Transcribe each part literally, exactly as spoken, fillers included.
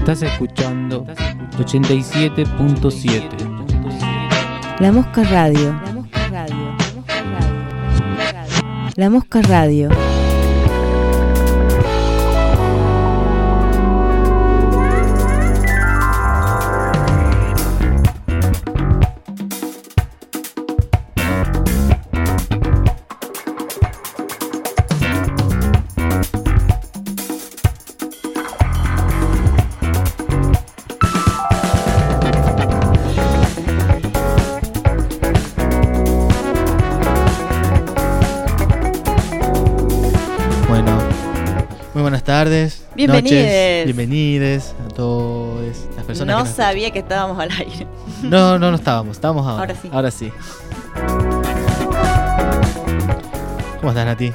Estás escuchando ochenta y siete punto siete. La Mosca Radio. La Mosca Radio. Buenas tardes, bienvenides. Noches, bienvenides a todas las personas. No que nos... sabía que estábamos al aire. No, no, no estábamos, estábamos ahora. Ahora sí. Ahora sí. ¿Cómo estás, Nati?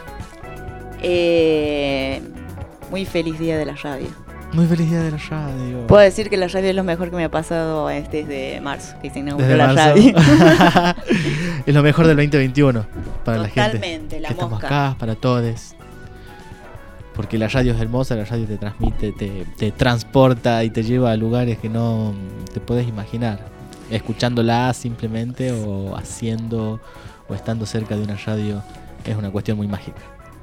Eh, muy feliz día de la radio. Muy feliz día de la radio. Puedo decir que la radio es lo mejor que me ha pasado desde marzo, que se inauguró Desde la marzo. radio. Es lo mejor del veinte veintiuno para la gente. Totalmente, la que estamos mosca. acá, para todos. Porque la radio es hermosa, la radio te transmite, te, te transporta y te lleva a lugares que no te puedes imaginar. Escuchándola simplemente o haciendo o estando cerca de una radio es una cuestión muy mágica.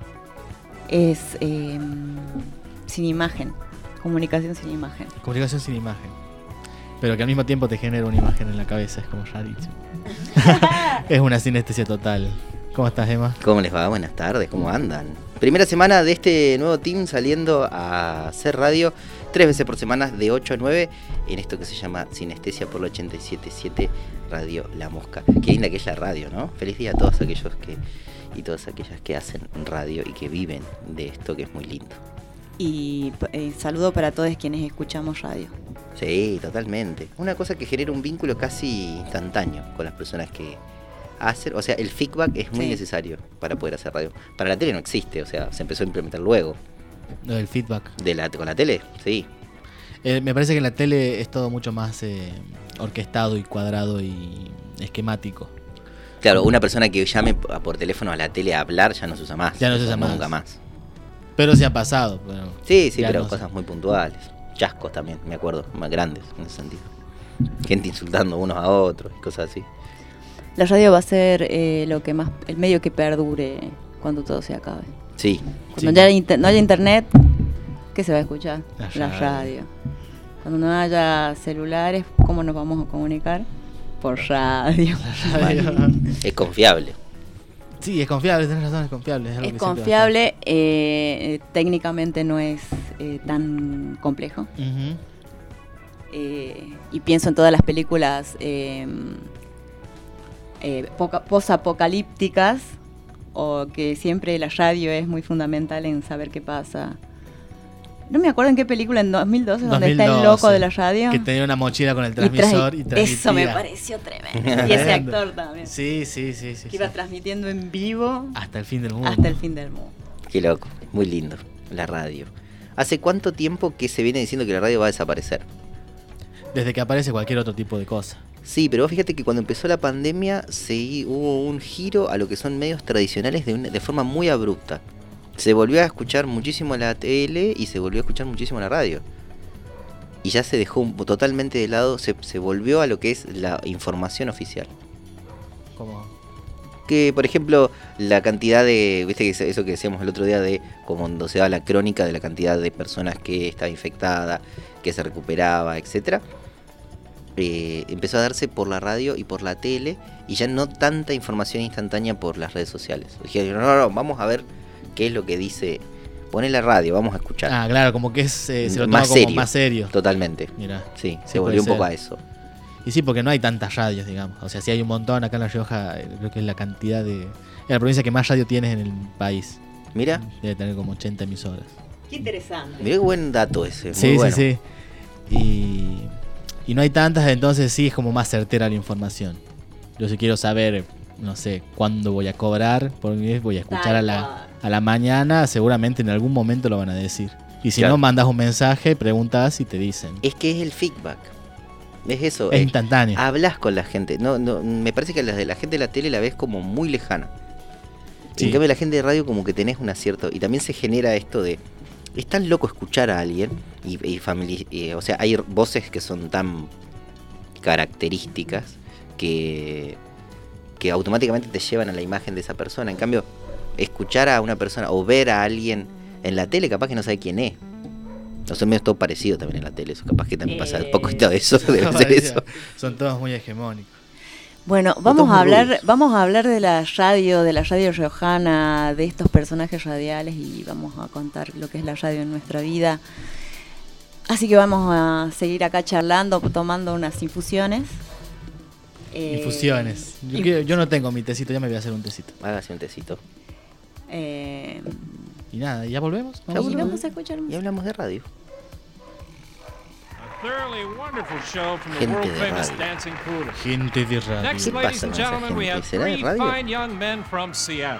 Es eh, sin imagen, comunicación sin imagen. Comunicación sin imagen. Pero que al mismo tiempo te genera una imagen en la cabeza, es como ya dicho. Es una sinestesia total. ¿Cómo estás, Emma? ¿Cómo les va? Buenas tardes, ¿cómo andan? Primera semana de este nuevo team saliendo a hacer radio tres veces por semana de ocho a nueve en esto que se llama Sinestesia por la ochenta y siete punto siete Radio La Mosca. Qué linda que es la radio, ¿no? Feliz día a todos aquellos que y todas aquellas que hacen radio y que viven de esto que es muy lindo. Y eh, saludo para todos quienes escuchamos radio. Sí, totalmente. Una cosa que genera un vínculo casi instantáneo con las personas que hacer, o sea, el feedback es muy sí. necesario para poder hacer radio. Para la tele no existe, o sea, se empezó a implementar luego. Lo del feedback. De la, con la tele, sí. Eh, me parece que en la tele es todo mucho más eh, orquestado y cuadrado y esquemático. Claro, una persona que llame por teléfono a la tele a hablar ya no se usa más. Ya no se usa más. Nunca más. Pero se ha pasado. Pero sí, sí, pero no cosas sé. muy puntuales. Chascos también, me acuerdo, más grandes en ese sentido. Gente insultando unos a otros y cosas así. La radio va a ser eh, lo que más, el medio que perdure cuando todo se acabe. Sí. Cuando Sí. ya inter- no haya internet, ¿qué se va a escuchar? La La radio. radio. Cuando no haya celulares, ¿cómo nos vamos a comunicar? Por radio. Es confiable. Sí, es confiable, tenés razón, es confiable. Es, algo Es que siempre va a confiable, eh, técnicamente no es eh, tan complejo. estar. Ujú. Eh, y pienso en todas las películas eh, eh, poca- post-apocalípticas, o que siempre la radio es muy fundamental en saber qué pasa. No me acuerdo en qué película, en dos mil doce, donde está el dos mil doce, loco de la radio. Que tenía una mochila con el Y trae- transmisor y, transmitía. Eso me pareció tremendo. Y ese actor también. Sí, sí, sí, sí, Que iba sí. transmitiendo en vivo Hasta el fin del mundo. hasta el fin del mundo. Qué loco, muy lindo, la radio. ¿Hace cuánto tiempo que se viene diciendo que la radio va a desaparecer? Desde que aparece cualquier otro tipo de cosa. Sí, pero vos fíjate que cuando empezó la pandemia se, hubo un giro a lo que son medios tradicionales de, una, de forma muy abrupta. Se volvió a escuchar muchísimo la tele y se volvió a escuchar muchísimo la radio. Y ya se dejó un- totalmente de lado, se, se volvió a lo que es la información oficial. Como... Que, por ejemplo, la cantidad de, viste que eso que decíamos el otro día de cuando se daba la crónica de la cantidad de personas que estaba infectada, que se recuperaba, etcétera, eh, empezó a darse por la radio y por la tele y ya no tanta información instantánea por las redes sociales. Dijeron, no, no, no, vamos a ver qué es lo que dice, poné la radio, vamos a escuchar. Ah, claro, como que es, eh, se lo toma Más como serio. más serio. Totalmente. Mira. Sí, Sí, se volvió un puede poco ser. a eso. Y sí, porque no hay tantas radios, digamos. O sea, sí hay un montón acá en La Rioja, eh, creo que es la cantidad de... Es la provincia que más radio tienes en el país. Mira, Debe tener como ochenta emisoras. Qué interesante. mira qué buen dato ese. Muy Sí, bueno. sí, sí. Y, y no hay tantas, entonces sí es como más certera la información. Yo si quiero saber, no sé, cuándo voy a cobrar, por mi vez voy a escuchar a la, a la mañana, seguramente en algún momento lo van a decir. Y si Claro. no, mandas un mensaje, preguntas y te dicen. Es que es el feedback. Es eso. Es eh, instantáneo. Hablas con la gente. No, no, me parece que la de la gente de la tele la ves como muy lejana. Sí. En cambio la gente de radio como que tenés un acierto. Y también se genera esto de es tan loco escuchar a alguien y, y famili- y, o sea, hay voces que son tan características que, que automáticamente te llevan a la imagen de esa persona. En cambio, escuchar a una persona o ver a alguien en la tele, capaz que no sabe quién es. No sé, medio todo parecido también en la tele, eso capaz que también pasa un poco de eso, debe ser eso. Son todos muy hegemónicos. Bueno, vamos a hablar, vamos a hablar de la radio, de la radio riojana, de estos personajes radiales y vamos a contar lo que es la radio en nuestra vida. Así que vamos a seguir acá charlando, tomando unas infusiones. Eh, Infusiones. Yo, inf- quiero- yo no tengo mi tecito, ya me voy a hacer un tecito. Hágase un tecito. Eh, Y nada, ¿ya volvemos? Ya y volvemos. vamos a escuchar Y música. hablamos de radio. Thoroughly wonderful show from the Gente world de famous radio. Dancing Poodle. Gente de radio. Next, ¿Qué ladies pasa and con esa gentlemen, we gente? have ¿Será de three radio? fine young men from Seattle.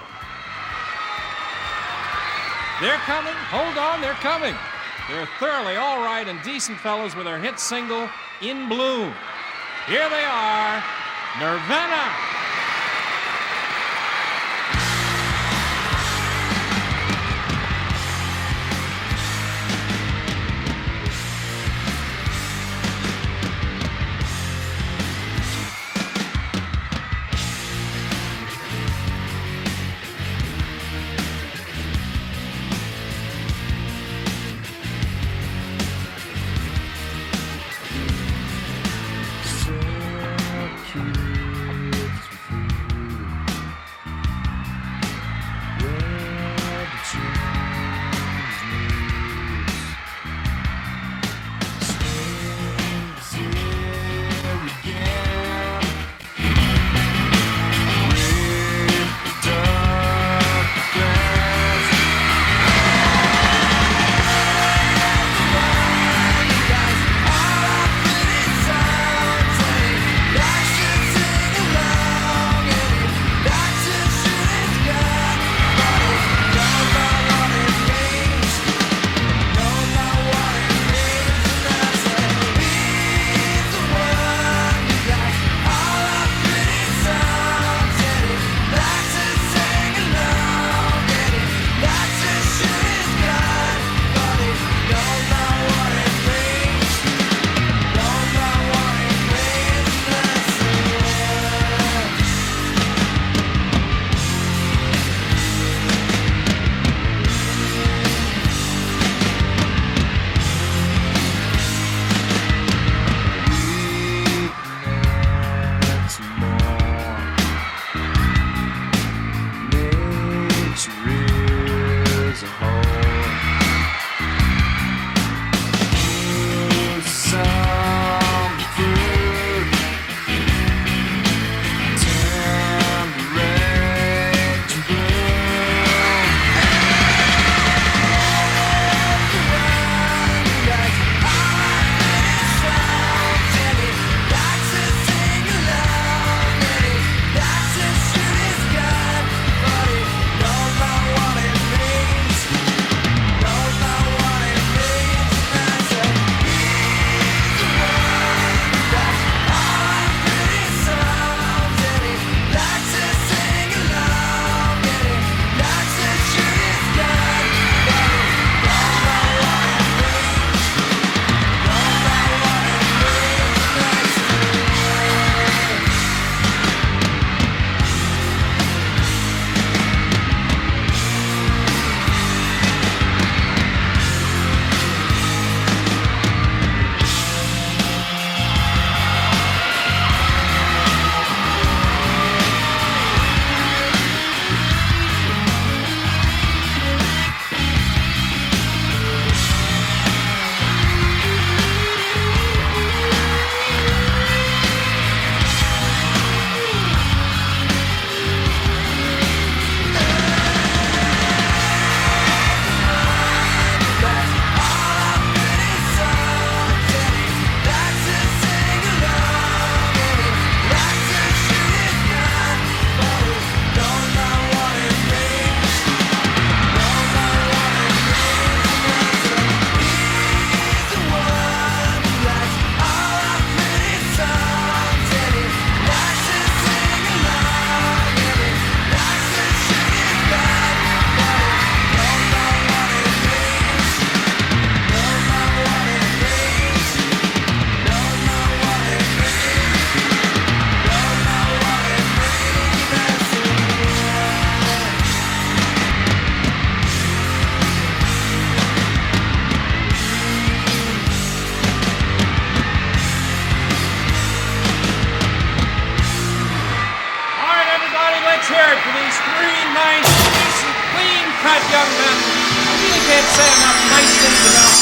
They're coming. Hold on, they're coming. They're thoroughly all right and decent fellows with their hit single, In Bloom. Here they are, Nirvana. So cute. can't say enough nice things about.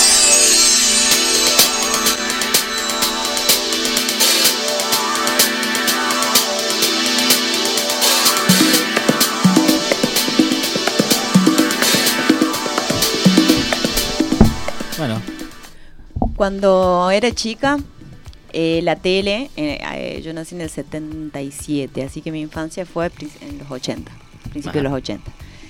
Bueno, Cuando era chica, eh, la tele, eh, eh, yo nací en el setenta y siete, así que mi infancia fue prin- en los ochenta, principios de Ajá. los ochenta.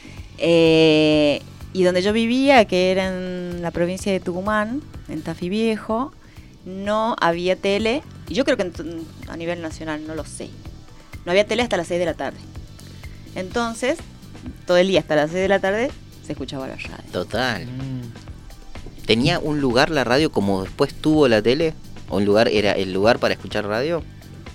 Eh, y donde yo vivía, que era en la provincia de Tucumán, en Tafí Viejo, no había tele, y yo creo que en t- a nivel nacional, no lo sé, no había tele hasta las seis de la tarde. Entonces, todo el día hasta las seis de la tarde se escuchaba la radio. Total. mm, ¿Tenía un lugar la radio como después tuvo la tele? ¿O un lugar era el lugar para escuchar radio?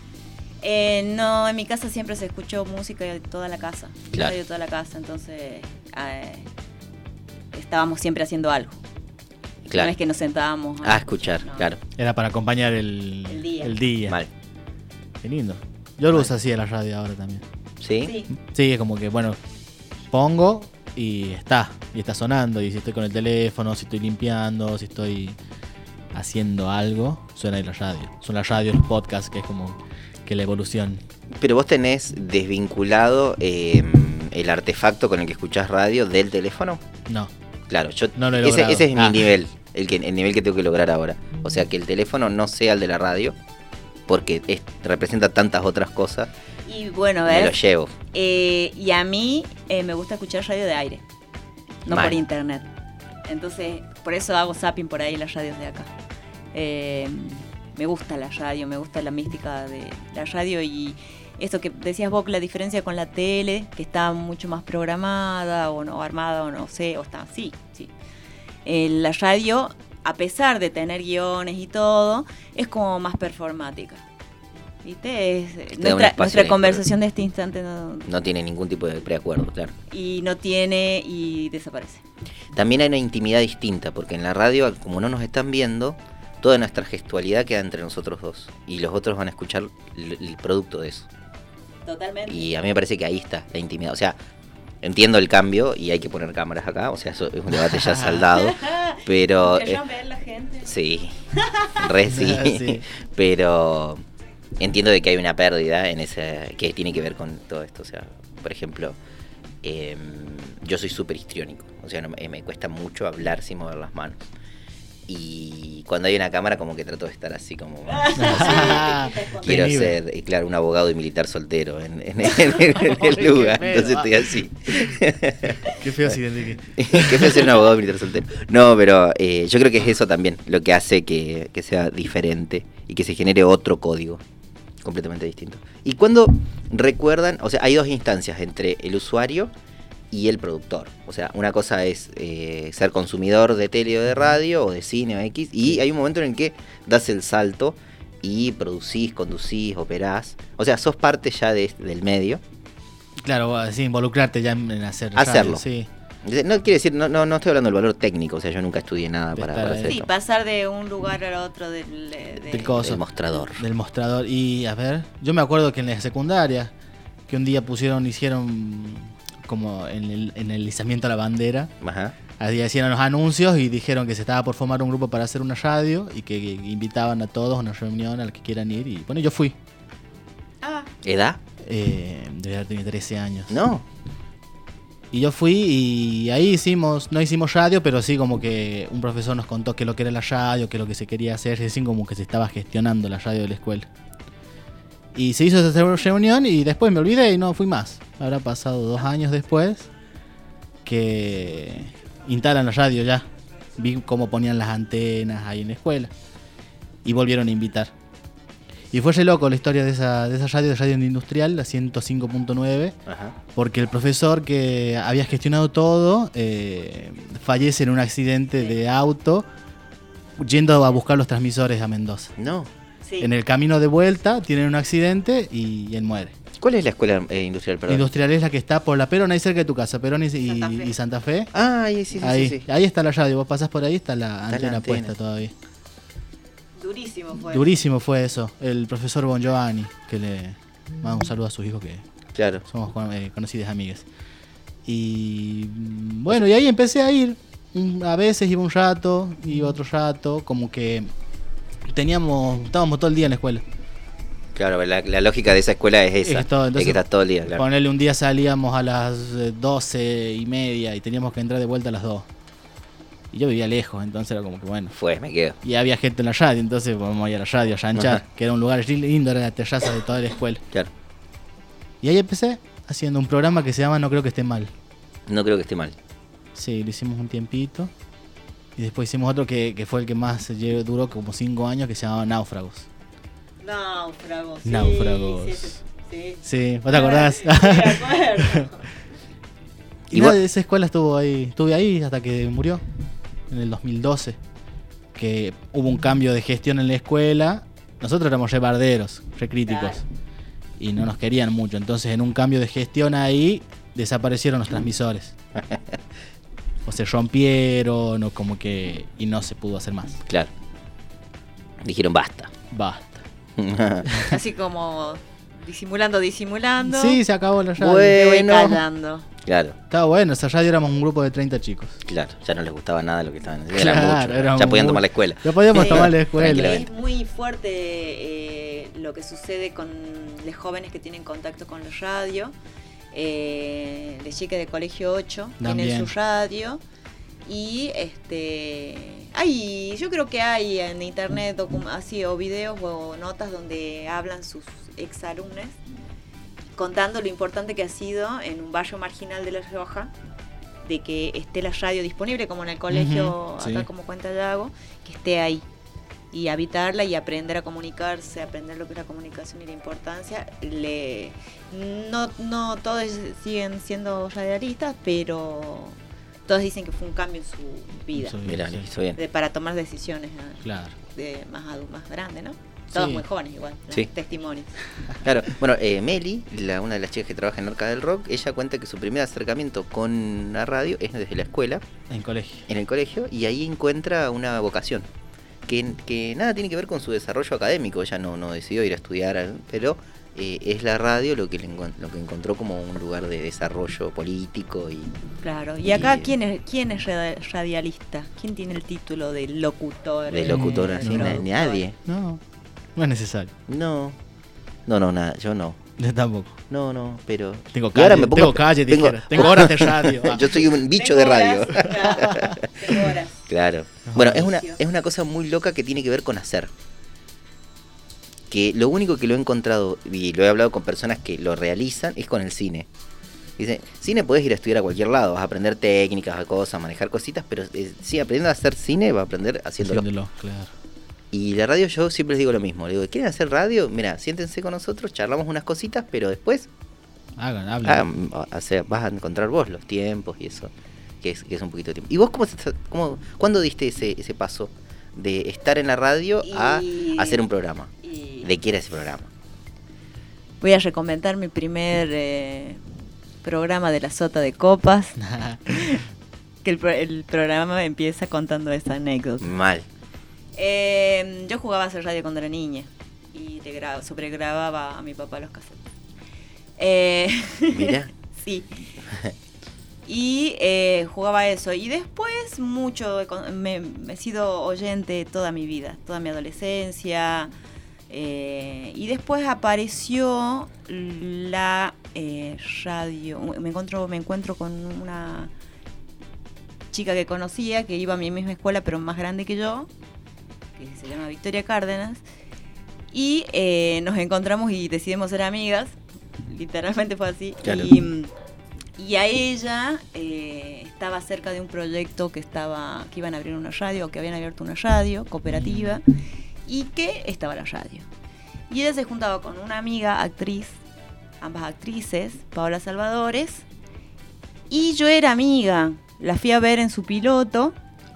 Eh, no, en mi casa siempre se escuchó música de toda la casa, Claro. radio de toda la casa, entonces eh, estábamos siempre haciendo algo. No Claro. es que nos sentábamos A escuchar, no. claro. era para acompañar el, El día. el día. Mal. Qué lindo. Yo lo uso así en la radio ahora también. ¿Sí? Sí. Sí, es como que, bueno, pongo y está, y está sonando. Y si estoy con el teléfono, si estoy limpiando, si estoy haciendo algo, suena ahí la radio. Suena la radio, el podcast, que es como que la evolución. Pero vos tenés desvinculado eh, el artefacto con el que escuchás radio del teléfono. No. Claro, yo No lo he ese, logrado. ese es Ah. mi nivel, el que el nivel que tengo que lograr ahora. O sea, que el teléfono no sea el de la radio, porque es- representa tantas otras cosas. Y bueno, Me lo ¿ves? llevo. Eh, y a mí eh, me gusta escuchar radio de aire, no Mal. por internet. Entonces, por eso hago zapping por ahí en las radios de acá. Eh, me gusta la radio, me gusta la mística de la radio y esto que decías vos, la diferencia con la tele, que está mucho más programada o no armada o no sé, o está así, sí. Eh, la radio, a pesar de tener guiones y todo, es como más performática. ¿Viste? Es, da un nuestra, espacio nuestra de- conversación de este instante no, No tiene ningún tipo de preacuerdo, claro. y no tiene y desaparece. También hay una intimidad distinta, porque en la radio, como no nos están viendo, toda nuestra gestualidad queda entre nosotros dos. Y los otros van a escuchar el, el producto de eso. Totalmente. Y a mí me parece que ahí está la intimidad. O sea, entiendo el cambio y hay que poner cámaras acá. O sea, eso es un debate ya saldado. Pero... eh, ¿Querrán ver la gente? sí, re sí. Sí. Pero entiendo de que hay una pérdida en ese que tiene que ver con todo esto. O sea, por ejemplo, eh, yo soy súper histriónico. O sea, no, me, me cuesta mucho hablar sin mover las manos. Y cuando hay una cámara como que trato de estar así como... Ah, Quiero qué nivel. ser, eh, claro, un abogado y militar soltero en, en- en- en el lugar. Qué Entonces feo. estoy así. Qué feo si Enrique. Qué feo ser un abogado militar soltero. No, pero eh, yo creo que es eso también lo que hace que, que sea diferente y que se genere otro código completamente distinto. Y cuando recuerdan, o sea, hay dos instancias entre el usuario y el productor. O sea, una cosa es eh, ser consumidor de tele o de radio o de cine o X, y hay un momento en el que das el salto y producís, conducís, operás. O sea, sos parte ya de, del medio. Claro, sí, involucrarte ya en en hacer Hacerlo. radio, sí. No quiere decir, no, no, no estoy hablando del valor técnico, o sea, yo nunca estudié nada De para, estar para ahí. hacer Sí, esto. pasar de un lugar al otro del, de- Del coso. Del mostrador. Del mostrador. Y a ver, yo me acuerdo que en la secundaria, que un día pusieron, hicieron como en el, en el izamiento a la bandera, Ajá. ahí hacían los anuncios y dijeron que se estaba por formar un grupo para hacer una radio y que, que invitaban a todos a una reunión a la que quieran ir. Y bueno, yo fui. Ah, ¿Edad? Eh, debía haber tenido trece años. No. Y yo fui y ahí hicimos, no hicimos radio, pero sí como que un profesor nos contó qué es lo que era la radio, qué es lo que se quería hacer, es decir, como que se estaba gestionando la radio de la escuela. Y se hizo esa reunión y después me olvidé y no fui más. Habrá pasado dos años después que instalan la radio ya. Vi cómo ponían las antenas ahí en la escuela y volvieron a invitar. Y fue re loco la historia de esa, de esa radio, de Radio Industrial, la ciento cinco punto nueve. Ajá. Porque el profesor que había gestionado todo eh, fallece en un accidente de auto yendo a buscar los transmisores a Mendoza. No. sí. En el camino de vuelta tienen un accidente y él muere. ¿Cuál es la escuela eh, industrial, perdón? Industrial es la que está por la Perón, ahí cerca de tu casa, Perón y, y- Santa Fe. y Santa Fe. Ah, ahí sí, sí, ahí, sí, sí. ahí está la radio, vos pasás por ahí, está la, la antena, antena. puesta todavía. Durísimo fue. Durísimo fue eso. El profesor Bon Giovanni, que le manda un saludo a sus hijos que Claro. somos con- eh, conocidas amigas. Y mm, bueno, y ahí empecé a ir. un- a veces iba un rato, iba otro rato, como que teníamos, estábamos todo el día en la escuela. Claro, la, la lógica de esa escuela es esa. Es todo, es entonces, que estás todo el día, claro. Ponele, un día salíamos a las eh, doce y media y teníamos que entrar de vuelta a las dos. Y yo vivía lejos, entonces era como que bueno. Fue, me quedo. Y había gente en la radio, entonces vamos a ir a la radio, a llanchar, Ajá. que era un lugar lindo, era la terraza de toda la escuela. Claro. Y ahí empecé haciendo un programa que se llama No Creo que esté mal. No creo que esté mal. Sí, lo hicimos un tiempito. Y después hicimos otro que, que fue el que más lle- duró, como cinco años, que se llamaba Náufragos. Náufragos. sí, Náufragos. Sí, sí, sí. Sí, ¿vos te acordás? Sí, me acuerdo. Y Igual- nada, esa escuela estuvo ahí, estuve ahí hasta que murió, en el dos mil doce. Que hubo un cambio de gestión en la escuela. Nosotros éramos re barderos, re críticos. Claro. Y no nos querían mucho. Entonces, en un cambio de gestión ahí, desaparecieron los transmisores. O se rompieron, o como que. Y no se pudo hacer más. Claro. Dijeron basta. Basta. Así como disimulando, disimulando. Sí, se acabó la radio. Bueno. Me voy callando. Claro, Estaba bueno, esa radio éramos un grupo de treinta chicos. claro. Ya no les gustaba nada lo que estaban haciendo. Claro, Era mucho. era Ya podían mucho. tomar la escuela. No podíamos Sí. tomar la escuela. Tranquilamente. Es muy fuerte eh, lo que sucede con los jóvenes que tienen contacto con la radio. Eh, las chicas de Colegio ocho También. tienen su radio. Y este hay, yo creo que hay en internet docu- así o videos o notas donde hablan sus exalumnos contando lo importante que ha sido en un barrio marginal de La Rioja de que esté la radio disponible, como en el colegio, Ujú, sí. acá como cuenta Yago, que esté ahí y habitarla y aprender a comunicarse, aprender lo que es la comunicación y la importancia. Le, no, no todos siguen siendo radialistas, pero todos dicen que fue un cambio en su vida, Sí. Mirá, le hizo bien. de, para tomar decisiones ¿no? Claro. de más adu- más grandes, ¿no? Todos Sí. muy jóvenes igual, ¿no? Sí. Testimonios. Claro, bueno, eh, Meli, la, una de las chicas que trabaja en Orca del Rock, ella cuenta que su primer acercamiento con la radio es desde la escuela, En colegio. en el colegio, y ahí encuentra una vocación, que, que nada tiene que ver con su desarrollo académico. Ella no, no decidió ir a estudiar, pero eh, es la radio lo que, le encon- lo que encontró como un lugar de desarrollo político. Y Claro. Y acá, Y- ¿quién es, quién es radi- radialista? ¿Quién tiene el título de locutor? de eh, locutora, Eh, así, no. na- nadie. No, no es necesario. No, no, no, nada, yo no. Yo tampoco. No, no, pero... Tengo Y calle, ahora me pongo- tengo calle, tengo- dijera. Tengo horas de radio. Ah. Yo soy un bicho Tengo de radio. horas, claro, tengo horas. Claro. No. Bueno, es una, Oficio. es una cosa muy loca que tiene que ver con hacer. Que lo único que lo he encontrado, y lo he hablado con personas que lo realizan, es con el cine. Dice, cine puedes ir a estudiar a cualquier lado, vas a aprender técnicas, cosas, manejar cositas, pero eh, sí, aprendiendo a hacer cine, vas a aprender haciéndolo. Haciéndolo, claro. Y la radio yo siempre les digo lo mismo. Les digo, ¿quieren hacer radio? Mira, siéntense con nosotros, charlamos unas cositas, pero después Hagan, hablen. ah, o sea, vas a encontrar vos los tiempos y eso, que es, que es un poquito de tiempo. ¿Y vos cómo, se- cómo cuándo diste ese, ese paso de estar en la radio a Y- hacer un programa? y ¿De qué era ese programa? voy a recomendar mi primer eh, programa de la Sota de Copas, que el, pro- el programa empieza contando esa anécdota. Mal. Eh, yo jugaba a hacer radio cuando era niña y le gra- sobregrababa a mi papá los cassettes. Eh, Mira. sí. Y eh, jugaba eso. Y después mucho, he con- me, me he sido oyente toda mi vida, toda mi adolescencia. Eh, y después apareció la eh, radio. Me encuentro, me encuentro con una chica que conocía, que iba a mi misma escuela, pero más grande que yo, que se llama Victoria Cárdenas. Y eh, nos encontramos y decidimos ser amigas. Literalmente fue así. Claro. Y, mm, y a ella eh, estaba cerca de un proyecto que estaba que iban a abrir una radio, o que habían abierto una radio cooperativa, y que estaba la radio. Y ella se juntaba con una amiga actriz, ambas actrices, Paola Salvadores, y yo era amiga. La fui a ver en su piloto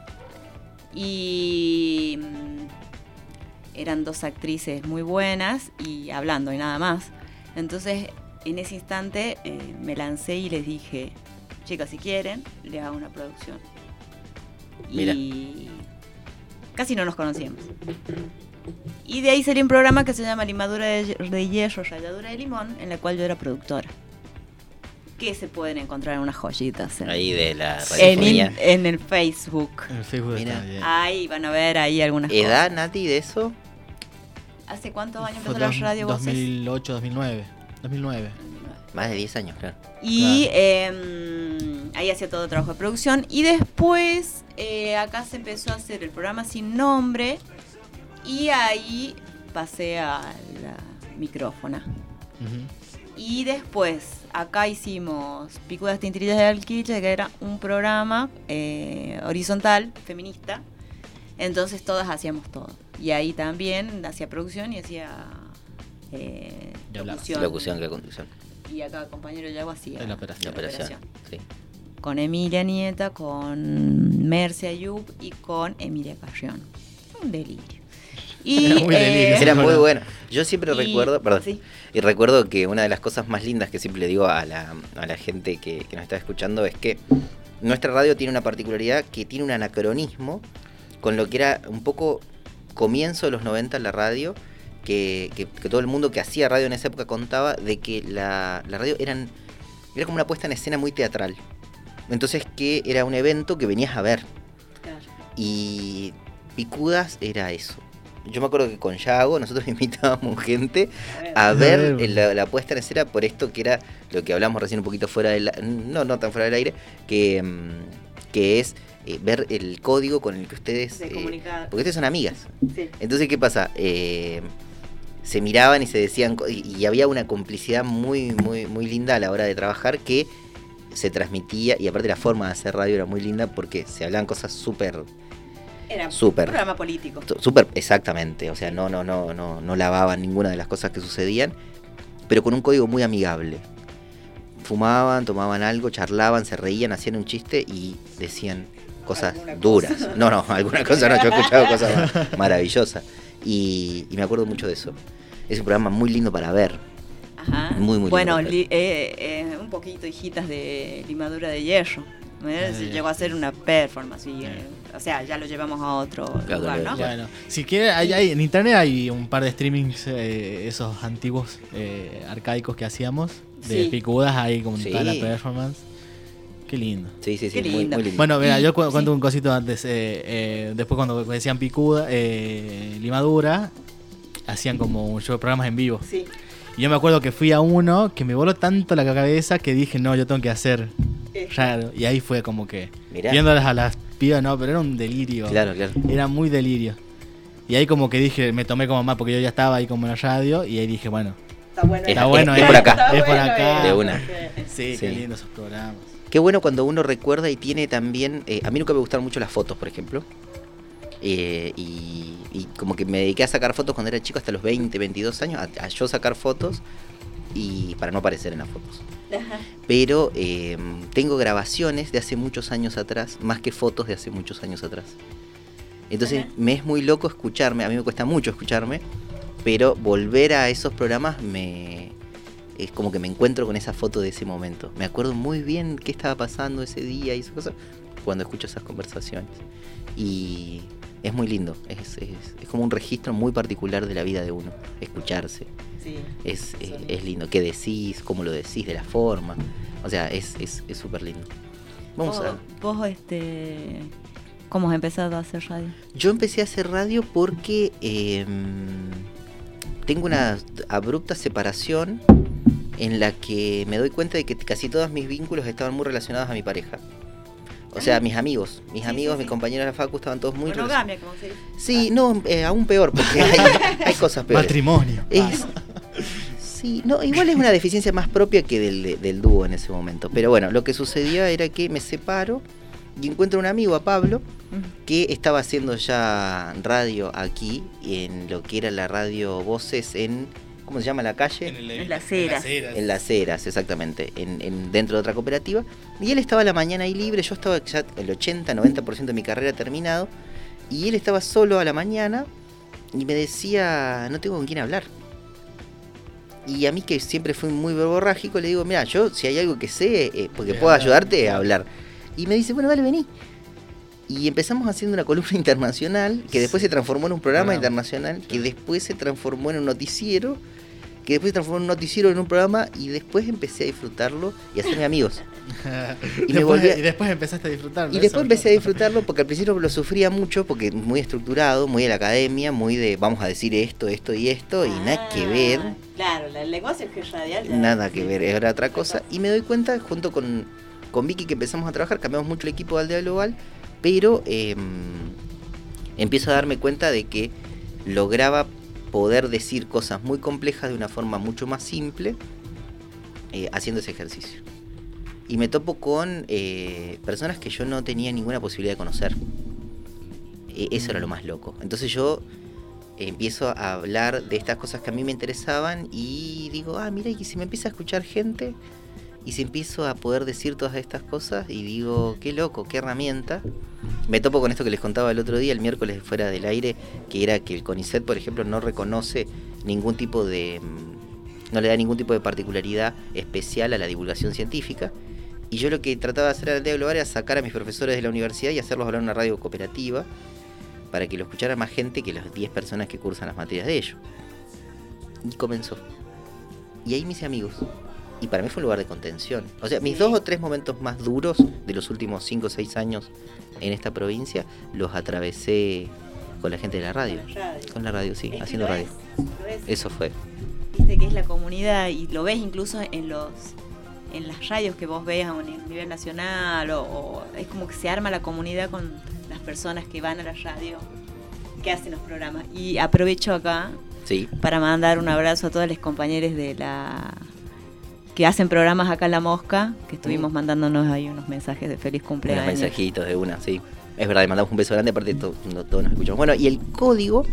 y mm, eran dos actrices muy buenas y hablando y nada más. Entonces, en ese instante eh, me lancé y les dije, chicas, si quieren, le hago una producción. Mira. Y casi no nos conocíamos. Y de ahí salió un programa que se llama Limadura de, de Hierro, Ralladura de Limón, en la cual yo era productora. que se pueden encontrar unas joyitas en, Ahí de la en, radiofonía. in- en el Facebook. En el Facebook Mira. está bien. Ahí van a ver ahí algunas ¿Edad, cosas. Nati, de eso? ¿Hace cuántos años Fue empezó la dos- radio Voces? dos mil ocho, dos mil nueve. dos mil nueve. Más de diez años, claro. Y Claro. eh, ahí hacía todo el trabajo de producción. Y después eh, acá se empezó a hacer el programa Sin Nombre. Y ahí pasé a la micrófona. Ujú. Y después acá hicimos Picudas Tintirillas de Alquiche, que era un programa eh, horizontal, feminista. Entonces todas hacíamos todo. Y ahí también hacía producción y hacía eh, Y hablaba. locución. Locución que conducción. Y acá compañero Yago hacía En la operación. La la operación. Sí. con Emilia Nieta, con Merce Ayub y con Emilia Carrión. Un delirio. Y, Era muy delirio. Era muy Bueno. bueno. Yo siempre y- recuerdo, perdón, sí. y recuerdo que una de las cosas más lindas que siempre le digo a la, a la gente que, que nos está escuchando es que nuestra radio tiene una particularidad que tiene un anacronismo con lo que era un poco comienzo de los noventa en la radio, que, que- que todo el mundo que hacía radio en esa época contaba de que la, la radio eran, era como una puesta en escena muy teatral. Entonces que era un evento que venías a ver. Y Picudas era eso. Yo me acuerdo que con Yago nosotros invitábamos gente a ver ver. la, la puesta en escena por esto que era lo que hablamos recién un poquito fuera del no no tan fuera del aire, que, mm, que es eh, ver el código con el que ustedes De eh, comunicar. porque ustedes son amigas. Sí. Entonces, ¿qué pasa? Eh, se miraban y se decían co- y, y había una complicidad muy muy muy linda a la hora de trabajar que se transmitía, y aparte la forma de hacer radio era muy linda porque se hablaban cosas súper Era Súper. un programa político. T- Súper, exactamente, o sea, no, no, no, no, no lavaban ninguna de las cosas que sucedían, pero con un código muy amigable. Fumaban, tomaban algo, charlaban, se reían, hacían un chiste y decían cosas Alguna duras. cosa. No, no, alguna cosa no, yo he escuchado cosas ma- maravillosas. Y, y me acuerdo mucho de eso. Es un programa muy lindo para ver. Ajá. Muy, muy Bueno, lindo. li- eh, eh, un poquito hijitas de limadura de hierro. ¿eh? Ah, Se ya. llegó a hacer una performance. Y, eh, o sea, ya lo llevamos a otro Claro, lugar, claro, ¿no? claro. Bueno, si quiere, hay, hay- en internet hay un par de streamings, eh, esos antiguos eh, arcaicos que hacíamos, de Sí. picudas, ahí como Sí. toda la performance. Qué lindo. Sí, sí, sí, Qué muy, lindo. muy lindo. Bueno, mira, Y- yo cu- sí. cuento un cosito antes. eh, eh, después cuando decían picuda, eh, limadura, hacían como un show de programas en vivo. Sí. Y yo me acuerdo que fui a uno que me voló tanto la cabeza que dije, no, yo tengo que hacer raro. Y ahí fue como que, Mirá. viéndolas a las pibas, no, pero era un delirio. Claro, claro. Era muy delirio. Y ahí como que dije, me tomé como más porque yo ya estaba ahí como en la radio y ahí dije, bueno, Está bueno. Está está bueno, es eh, por acá. Está es por bueno, acá. eh. De una. Sí, Sí. qué lindo esos programas. Qué bueno cuando uno recuerda y tiene también... eh, a mí nunca me gustaron mucho las fotos, por ejemplo. Eh, y, y como que me dediqué a sacar fotos cuando era chico hasta los veinte, veintidós años, a, a yo sacar fotos y para no aparecer en las fotos. Ajá. Pero eh, tengo grabaciones de hace muchos años atrás, más que fotos de hace muchos años atrás. Entonces Ajá. me es muy loco escucharme, a mí me cuesta mucho escucharme, pero volver a esos programas me es como que me encuentro con esa foto de ese momento. Me acuerdo muy bien qué estaba pasando ese día y esas cosas cuando escucho esas conversaciones. Y es muy lindo, es, es, es como un registro muy particular de la vida de uno, escucharse. Sí. Es, es, Son- es lindo, qué decís, cómo lo decís, de la forma. O sea, es es es súper lindo. Vamos vos, a... vos, este, ¿cómo has empezado a hacer radio? Yo empecé a hacer radio porque eh, tengo una abrupta separación en la que me doy cuenta de que casi todos mis vínculos estaban muy relacionados a mi pareja. O sea, mis amigos, mis Sí, amigos, sí, mis sí. compañeros de la facu estaban todos muy relacionados. Monogamia, como se dice. Sí, no, eh, aún peor, porque hay, hay cosas peores. Matrimonio. Es, sí, no, igual es una deficiencia más propia que del, del dúo en ese momento. Pero bueno, lo que sucedía era que me separo y encuentro un amigo, a Pablo, que estaba haciendo ya radio aquí, en lo que era la radio Voces en, ¿cómo se llama la calle? En Las Heras. En Las Heras, exactamente, en, en- dentro de otra cooperativa. Y él estaba a la mañana ahí libre, yo estaba ya el ochenta, noventa por ciento de mi carrera terminado, y él estaba solo a la mañana y me decía, no tengo con quién hablar. Y a mí, que siempre fui muy verborrágico, le digo, mira, yo si hay algo que sé, eh, porque Bien, puedo claro, ayudarte a claro. hablar. Y me dice, bueno, dale, vení. Y empezamos haciendo una columna internacional, que después se transformó en un programa Programa, internacional, que después se transformó en un noticiero, que después se transformó en un noticiero, en un programa, y después empecé a disfrutarlo y a hacerme amigos. y, me después, volví a- y después empezaste a disfrutarlo. Y eso. después empecé a disfrutarlo porque al principio lo sufría mucho, porque muy estructurado, muy de la academia, muy de vamos a decir esto, esto y esto, y nada que ver, Ah, Claro, el lenguaje radial. ya- nada que ver, era otra cosa. Y me doy cuenta, junto con, con Vicky, que empezamos a trabajar, cambiamos mucho el equipo de Aldea Global, pero eh, empiezo a darme cuenta de que lograba poder decir cosas muy complejas de una forma mucho más simple, eh, haciendo ese ejercicio. Y me topo con eh, personas que yo no tenía ninguna posibilidad de conocer. Eh, eso era lo más loco. Entonces yo eh, empiezo a hablar de estas cosas que a mí me interesaban y digo, ah, mira, y si me empieza a escuchar gente y si empiezo a poder decir todas estas cosas y digo, qué loco, qué herramienta. Me topo con esto que les contaba el otro día, el miércoles fuera del aire, que era que el CONICET, por ejemplo, no reconoce ningún tipo de... no le da ningún tipo de particularidad especial a la divulgación científica. Y yo lo que trataba de hacer en Aldea Global era sacar a mis profesores de la universidad y hacerlos hablar en una radio cooperativa para que lo escuchara más gente que las diez personas que cursan las materias de ellos. Y comenzó. Y ahí me hice amigos. Y para mí fue un lugar de contención. O sea, mis dos o tres momentos más duros de los últimos cinco o seis años en esta provincia los atravesé con la gente de la radio. Con la radio. Con la radio, sí, Es que haciendo lo radio. es, lo es. Eso fue. Viste que es la comunidad y lo ves incluso en los en las radios que vos veas a un nivel nacional o, o es como que se arma la comunidad con las personas que van a la radio, que hacen los programas. Y aprovecho acá Sí. para mandar un abrazo a todos los compañeros de la que hacen programas acá en La Mosca, que estuvimos Mm. mandándonos ahí unos mensajes de feliz Unos cumpleaños. mensajitos de una, sí. Es verdad, le mandamos un beso grande, aparte to- no- todos nos escuchamos. Bueno, y el código,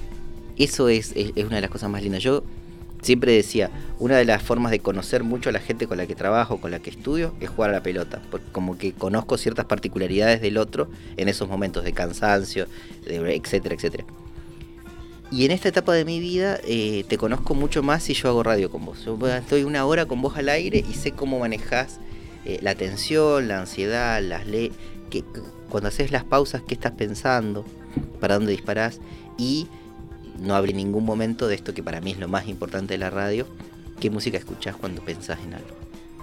eso es, es, es una de las cosas más lindas. Yo siempre decía, una de las formas de conocer mucho a la gente con la que trabajo, con la que estudio, es jugar a la pelota. Porque como que conozco ciertas particularidades del otro en esos momentos de cansancio, de etcétera, etcétera. Y en esta etapa de mi vida eh, te conozco mucho más si yo hago radio con vos. Yo estoy una hora con vos al aire y sé cómo manejás eh, la tensión, la ansiedad, las le que cuando haces las pausas, qué estás pensando, para dónde disparás. Y no hablé en ningún momento de esto que para mí es lo más importante de la radio, qué música escuchás cuando pensás en algo.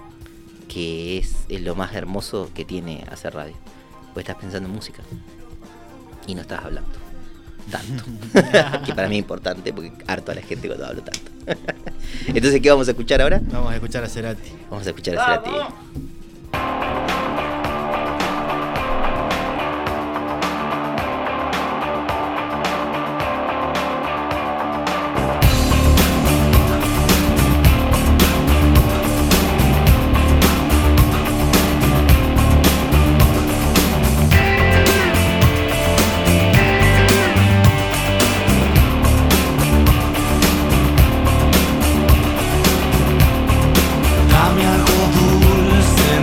Que es, es lo más hermoso que tiene hacer radio. Pues estás pensando en música y no estás hablando tanto. Que para mí es importante porque harto a la gente cuando hablo tanto. Entonces, ¿qué vamos a escuchar ahora? Vamos a escuchar a Cerati. Vamos a escuchar a Cerati. Dame algo dulce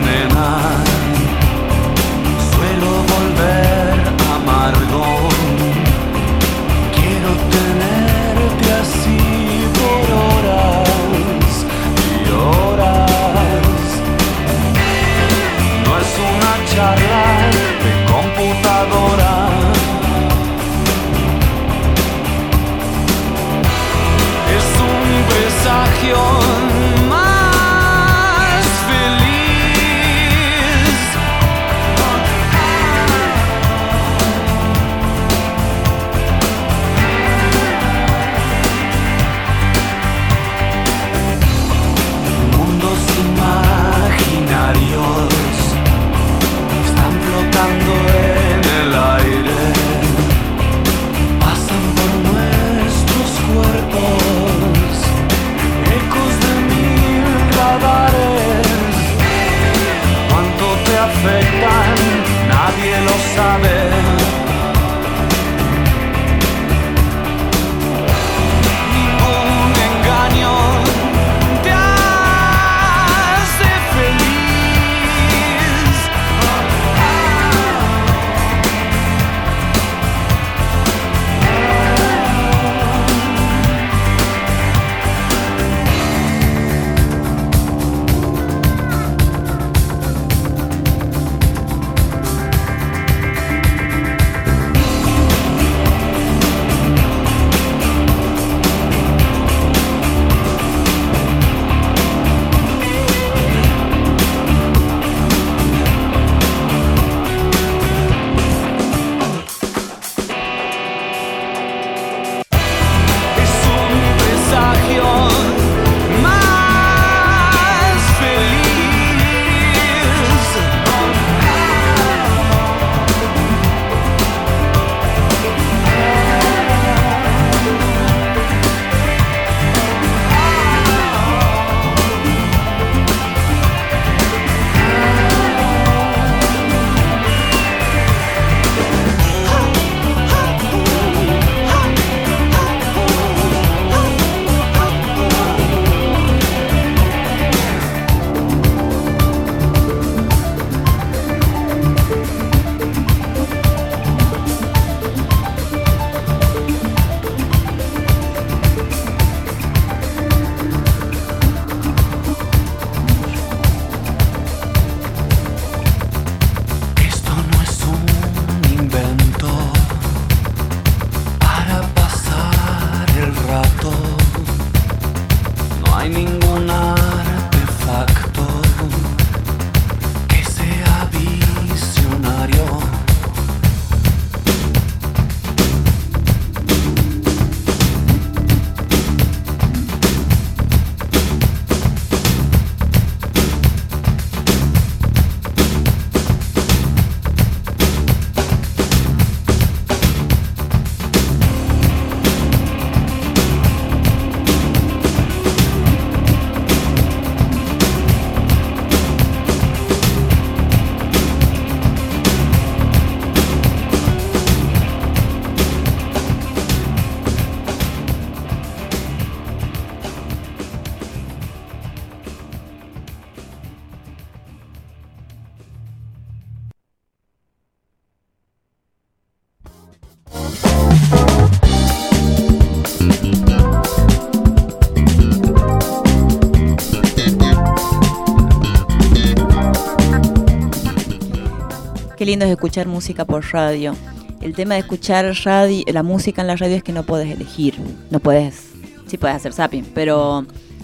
lindo es escuchar música por radio. El tema de escuchar radio, la música en la radio es que no puedes elegir, no puedes, sí puedes hacer zapping, pero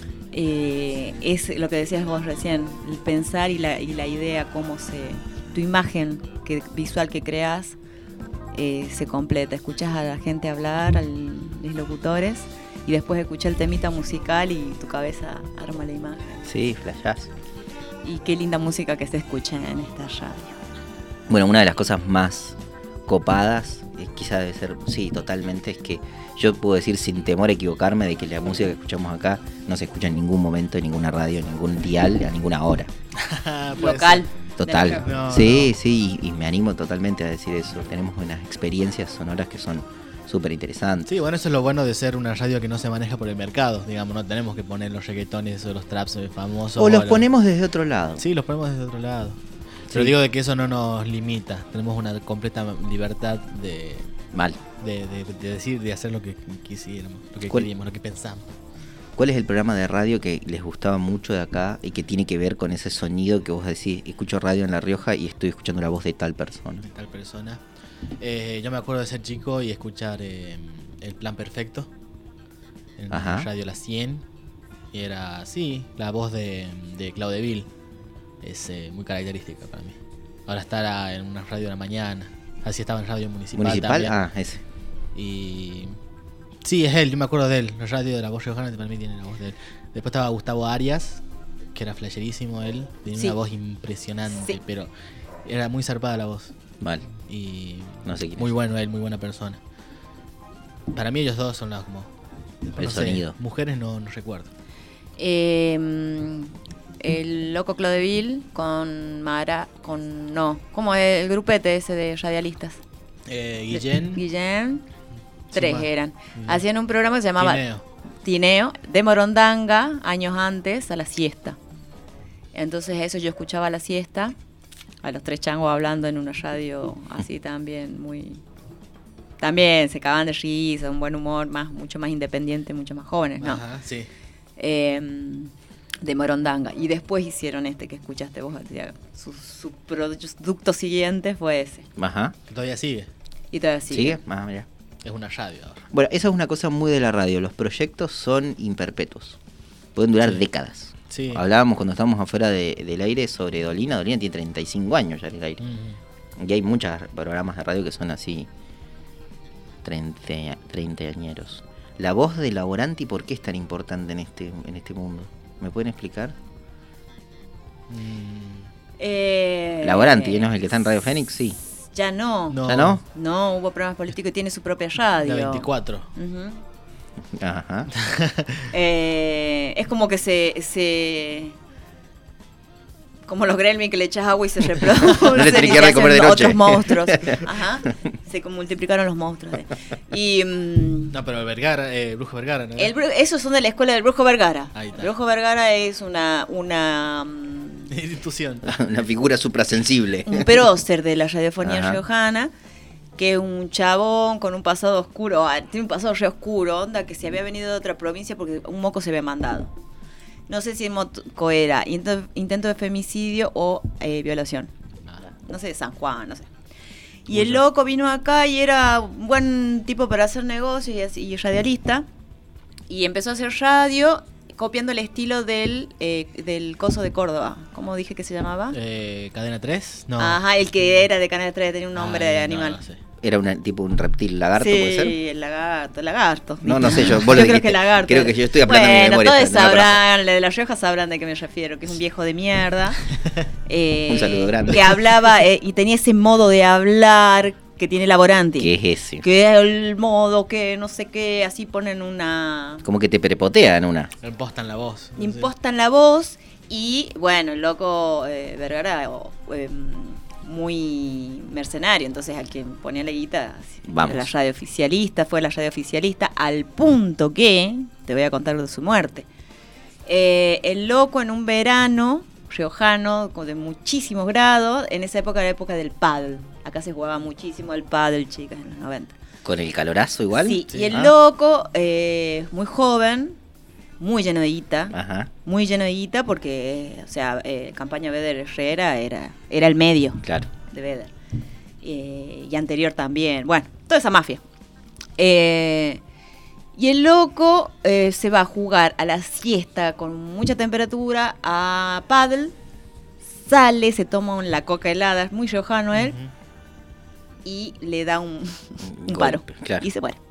eh, es lo que decías vos recién, el pensar y la, y la idea, cómo se, tu imagen que, visual que creas eh, se completa. Escuchas a la gente hablar, a los locutores, y después escuchas el temita musical y tu cabeza arma la imagen. Sí, flashás. Y qué linda música que se escucha en esta radio. Bueno, una de las cosas más copadas, eh, quizá debe ser, sí, totalmente, es que yo puedo decir sin temor a equivocarme de que la música que escuchamos acá no se escucha en ningún momento, en ninguna radio, en ningún dial, a ninguna hora. Local. Total. No, sí, no. sí, y, y me animo totalmente a decir eso. Tenemos unas experiencias sonoras que son súper interesantes. Sí, bueno, eso es lo bueno de ser una radio que no se maneja por el mercado, digamos, no tenemos que poner los reggaetones o los traps famosos. O los los- ponemos desde otro lado. Sí, los ponemos desde otro lado. Sí. Pero digo de que eso no nos limita, tenemos una completa libertad de, Mal. de, de- de decir, de hacer lo que quisiéramos, lo que ¿Cuál- queríamos, lo que pensamos. ¿Cuál es el programa de radio que les gustaba mucho de acá y que tiene que ver con ese sonido que vos decís, escucho radio en La Rioja y estoy escuchando la voz de tal persona? De tal persona. Eh, yo me acuerdo de ser chico y escuchar eh, El Plan Perfecto en Ajá. Radio La cien. Y era, sí, la voz de, de Claudeville. Es eh, muy característica para mí. Ahora estar en una radio de la mañana. Así estaba en radio municipal. ¿Municipal? también. Ah, ese. Y. Sí, es él, yo me acuerdo de él. La radio de la voz riojana para mí tiene la voz de él. Después estaba Gustavo Arias, que era flasherísimo él. Tenía Sí. una voz impresionante, Sí. pero era muy zarpada la voz. Mal. Y No sé quién muy es. bueno él, muy buena persona. Para mí ellos dos son las como El no sé, sonido. mujeres no, no recuerdo. Eh, el Loco Claudeville con Mara, con no, ¿cómo es el grupete ese de radialistas? Eh, Guillén, Guillén, Sí, tres más. eran. Mm. Hacían un programa que se llamaba Tineo. Tineo, de Morondanga, años antes, a la siesta. Entonces eso yo escuchaba a la siesta, a los tres changos hablando en una radio así también, muy... También se cagaban de risa, un buen humor, más mucho más independiente, mucho más jóvenes, ¿no? Ajá, sí. Eh, de Morondanga. Y después hicieron este que escuchaste vos, o sea, su, su producto siguiente fue ese. Ajá. Que todavía sigue. Y todavía sigue. ¿Sigue? Ah, mira. Es una radio ahora. Bueno, esa es una cosa muy de la radio. Los proyectos son imperpetuos. Pueden durar Sí. décadas. Sí. Hablábamos cuando estábamos afuera de- del aire sobre Dolina. Dolina tiene treinta y cinco años ya en el aire. Mm. Y hay muchos programas de radio que son así, treinta, treinta añeros. La voz de Laboranti, ¿por qué es tan importante en este, en este mundo? ¿Me pueden explicar? Mm. Eh, Laboranti, ¿no es el que está en Radio Fénix? Sí. Ya no. No. ¿Ya no? No, hubo programas políticos y tiene su propia radio. La veinticuatro. Ujú. Ajá. Eh, es como que se, se... Como los gremlins que le echas agua y se reproducen. No le tenés y que dar de comer de hacen noche. otros monstruos. Ajá. Se multiplicaron los monstruos. Y... mm, No, pero el Vergara, eh, Brujo Vergara, ¿no? el, bru- esos son de la escuela del Brujo Vergara. Ahí está. El Brujo Vergara es una... una mm, Institución. Una figura suprasensible. un prócer de la radiofonía Ajá. riojana, que es un chabón con un pasado oscuro, ah, tiene un pasado re oscuro, onda, que se había venido de otra provincia porque un moco se había mandado. No sé si el moco era intento, intento de femicidio o eh, violación. No sé, de San Juan, no sé. Y el loco vino acá y era un buen tipo para hacer negocios y, así- y radialista. Y empezó a hacer radio copiando el estilo del, eh, del coso de Córdoba. ¿Cómo dije que se llamaba? Eh, Cadena tres, no. Ajá, el que era de Canal tres, tenía un nombre Ah, de no, animal. no sé. Era una, tipo un reptil lagarto, sí, ¿puede ser? el lagarto, el lagarto. No, no sé, yo- vos lo creo dijiste. que lagarto. Creo que yo estoy apelando a mi bueno, memoria, todos esta, no la sabrán, de La Rioja sabrán de qué me refiero, que es un viejo de mierda. Eh, Un saludo grande. Que hablaba eh, y tenía ese modo de hablar que tiene Laboranti. ¿Qué es ese? Que es el modo que no sé qué, así ponen una... Como que te prepotean una. Impostan la voz. no sé. impostan la voz y bueno, el loco eh, Vergara o, eh, muy mercenario, entonces al que ponía la guita Vamos. la radio oficialista, fue la radio oficialista al punto que, te voy a contar de su muerte, eh, el loco en un verano riojano con- de muchísimos grados, en esa época era la época del paddle, acá se jugaba muchísimo el paddle, chicas, en los noventa. ¿Con el calorazo igual? Sí, Sí. y el Ah. loco, eh, muy joven, muy lleno de guita, Ajá, muy lleno de guita porque, o sea, eh, campaña Beder Herrera era, era el medio claro. de Beder. eh, y anterior también. Bueno, toda esa mafia. Eh, y el loco eh, se va a jugar a la siesta con mucha temperatura a pádel, sale, se toma la coca helada, es muy riojano él, uh-huh. y le da un, un paro, golpe, claro. Y se muere.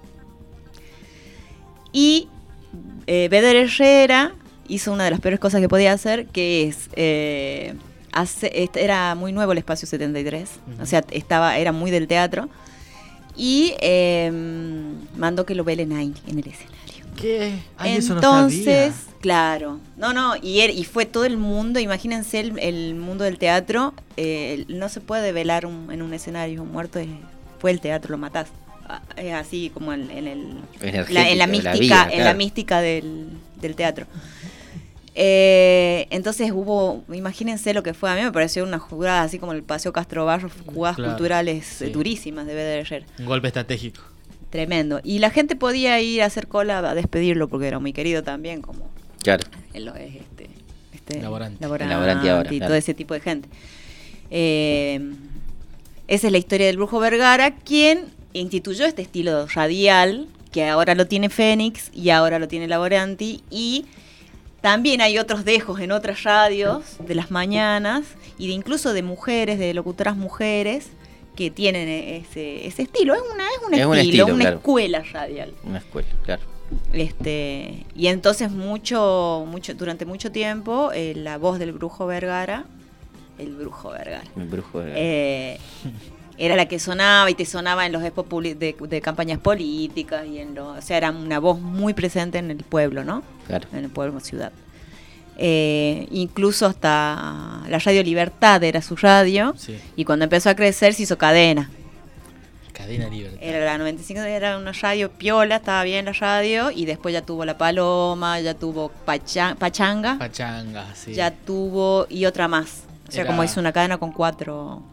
Y eh, Beder Herrera hizo una de las peores cosas que podía hacer, que es... Eh, hace, este, era muy nuevo el Espacio setenta y tres, uh-huh. o sea, estaba, era muy del teatro, y eh, mandó que lo velen ahí, en el escenario. ¿Qué? Ay, Entonces, eso no sabía. Claro, no, no, y, er, y fue todo el mundo, imagínense el, el mundo del teatro, eh, no se puede velar un, en un escenario, un muerto es, fue el teatro, lo matás. Es así como en, en, el, la, en la mística, la vida, claro. en la mística del, del teatro. Eh, entonces hubo, imagínense lo que fue, a mí me pareció una jugada así como el Paseo Castro Barros, jugadas claro, culturales sí. durísimas de Beder Herrera. Un golpe estratégico. Tremendo. Y la gente podía ir a hacer cola a despedirlo porque era muy querido también, como claro. él lo es este, este laborante. laborante, laborante ahora, y claro. todo ese tipo de gente. Eh, esa es la historia del Brujo Vergara, quien instituyó este estilo radial, que ahora lo tiene Fénix y ahora lo tiene Laboranti, y también hay otros dejos en otras radios de las mañanas y de incluso de mujeres, de locutoras mujeres que tienen ese, ese estilo. Es una, es un es estilo, un estilo, una claro. escuela radial. Una escuela, claro. Este, y entonces mucho, mucho, durante mucho tiempo eh, la voz del Brujo Vergara, el Brujo Vergara, el Brujo Vergara. Eh, era la que sonaba y te sonaba en los expos de, de campañas políticas y en los, o sea, era una voz muy presente en el pueblo, ¿no? Claro. En el pueblo, ciudad. Eh, incluso hasta la Radio Libertad era su radio, sí. y cuando empezó a crecer se hizo cadena. Cadena Libertad. Era la noventa y cinco, era una radio piola, estaba bien la radio, y después ya tuvo La Paloma, ya tuvo Pacha, Pachanga. Pachanga, sí. Ya tuvo, y otra más. O sea, era... como hizo una cadena con cuatro...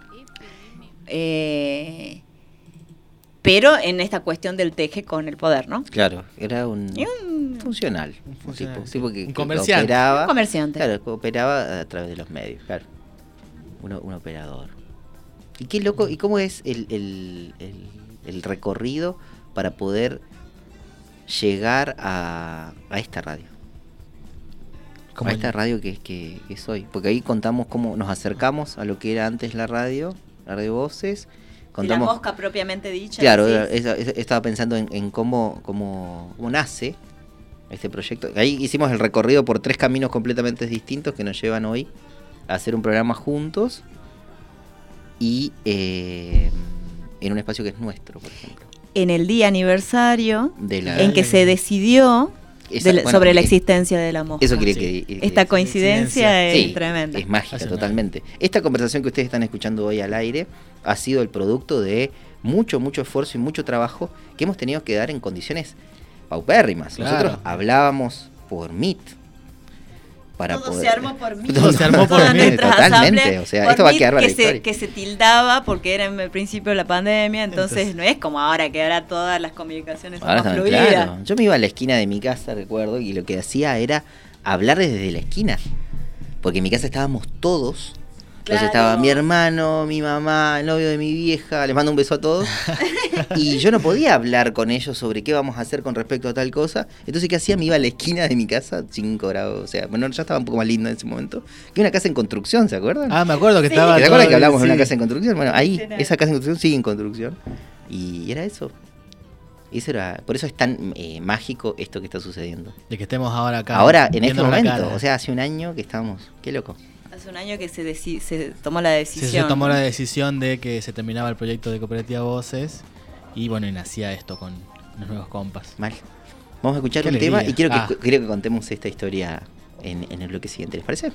Eh, pero en esta cuestión del teje con el poder, ¿no? Claro, era un, un funcional, un, un funcional, tipo, sí. tipo que, un que comerciante. Operaba, un comerciante. Claro, operaba a través de los medios, claro. Un, un operador. Y qué loco, ¿y cómo es el, el, el, el recorrido para poder llegar a, a esta radio? Como a esta el... radio que, que, que es hoy. Porque ahí contamos cómo nos acercamos a lo que era antes la radio, la radio Voces. Contamos, la mosca propiamente dicha. Claro, esa, esa, estaba pensando en, en cómo, cómo, cómo nace este proyecto. Ahí hicimos el recorrido por tres caminos completamente distintos que nos llevan hoy a hacer un programa juntos y eh, en un espacio que es nuestro, por ejemplo. En el día aniversario de la, en que se decidió esa, de, bueno, sobre eh, la existencia de la mosca. Eso quería sí. que, que Esta coincidencia es sí, tremenda. Es mágica, totalmente. Esta conversación que ustedes están escuchando hoy al aire ha sido el producto de mucho, mucho esfuerzo y mucho trabajo que hemos tenido que dar en condiciones paupérrimas. Claro. Nosotros hablábamos por Meet. Para Todo poder... se armó por Meet. Todo se armó por Meet. Totalmente. O sea, esto va a quedar para que la historia. Se, que se tildaba porque era en el principio de la pandemia, entonces, entonces no es como ahora que ahora todas las comunicaciones son más fluidas. Claro. Yo me iba a la esquina de mi casa, recuerdo, y lo que hacía era hablar desde la esquina. Porque en mi casa estábamos todos. Entonces claro. Estaba mi hermano, mi mamá, el novio de mi vieja, les mando un beso a todos. Y yo no podía hablar con ellos sobre qué vamos a hacer con respecto a tal cosa. Entonces, ¿qué hacía? Me iba a la esquina de mi casa, cinco grados, o sea, bueno, ya estaba un poco más lindo en ese momento. Que una casa en construcción, ¿se acuerdan? Ah, me acuerdo que sí. estaba... ¿Te acuerdas que hablamos sí. de una casa en construcción? Bueno, ahí, esa casa en construcción sigue en construcción. Y era eso. Y eso era, por eso es tan eh, mágico esto que está sucediendo. De que estemos ahora acá. Ahora, en este momento, o sea, hace un año que estábamos, qué loco. Hace un año que se, deci- se tomó la decisión. Sí, se tomó la decisión de que se terminaba el proyecto de Cooperativa Voces. Y bueno, y nacía esto con los nuevos compas. Mal. Vamos a escuchar un tema y quiero que, ah. quiero que contemos esta historia en, en el bloque siguiente. ¿Les parece?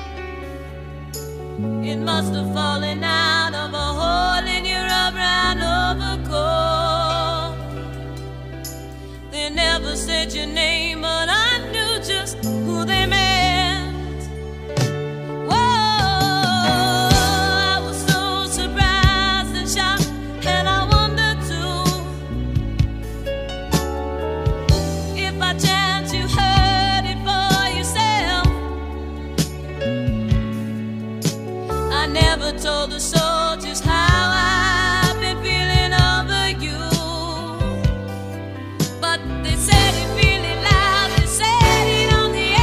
Must have fallen out of a hole in your rubber, I know. never said your name, but I knew just who they meant. Whoa, I was so surprised and shocked, and I wondered too if by chance you heard it for yourself. I never told the soldiers how I've been feeling over you, but they said it really loud, they said it on the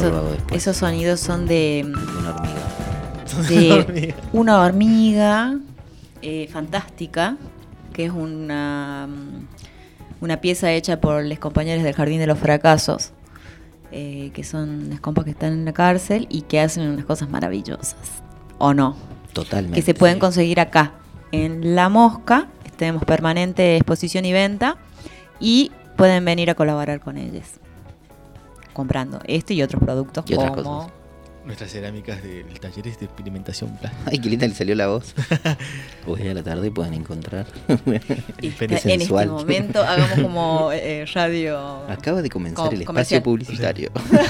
Esos, lo hago después. esos sonidos son de, De una hormiga. de una hormiga eh, fantástica, que es una, una pieza hecha por los compañeros del Jardín de los Fracasos, eh, que son las compas que están en la cárcel y que hacen unas cosas maravillosas, ¿o no? Totalmente. Que se pueden sí. conseguir acá, en La Mosca. Tenemos permanente exposición y venta, y pueden venir a colaborar con ellos, comprando este y otros productos Y otras como... cosas. Nuestras cerámicas del taller de experimentación plástica. Ay, qué linda le salió la voz. Hoy a la tarde pueden encontrar. Y Pene en este sensual. momento hagamos como eh, radio... Acaba de comenzar Com- el comercial. espacio publicitario.